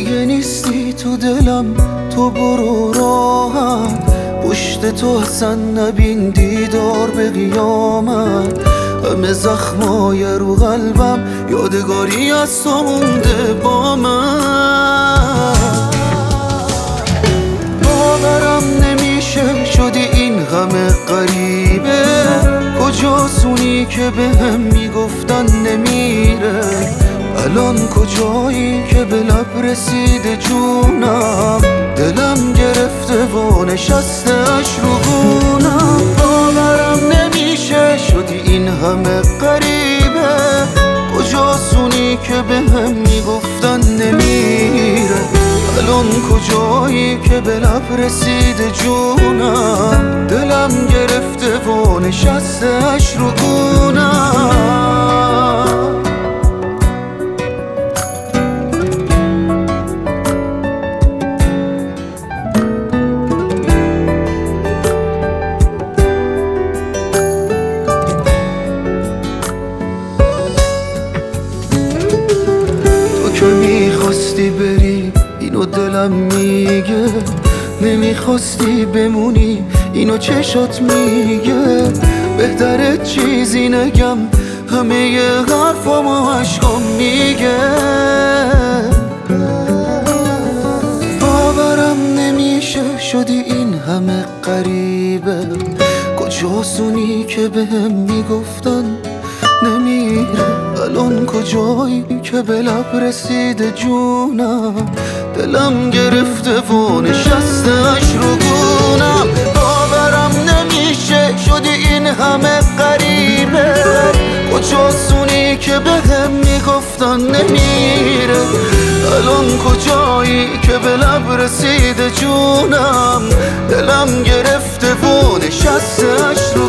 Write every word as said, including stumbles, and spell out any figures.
دیگه نیستی تو دلم، تو برو راحت، پشت تو اصلا نبین دیدار به قیامت. همه زخمای رو قلبم یادگاری از تو مونده با من. باورم نمیشه شدی این همه غریبه، کجاسونی که به هم میگفتن نمیره، الان کجایی که به لب رسیده جونم، دلم گرفته و نشسته اش رو گونم. باورم نمیشه شدی این همه غریبه، کجاسونی که به هم میگفتن نمیره، الان کجایی که به لب رسیده جونم، دلم گرفته و نشسته اش رو گونم. که میخواستی بری اینو دلم میگه، نمیخواستی بمونی اینو چشات میگه، بهتره چیزی نگم همه حرفامو عشقام میگه. باورم نمیشه شدی این همه غریبه، کجاسونی که به هم میگفتن نمیره، الان کجایی که به لب رسیده جونم، دلم گرفته و نشسته اش رو گونم. باورم نمیشه شدی این همه غریبه، کجاسونی که به هم میگفتن نمیره، الان کجایی که به لب رسیده جونم، دلم گرفته و نشسته اش رو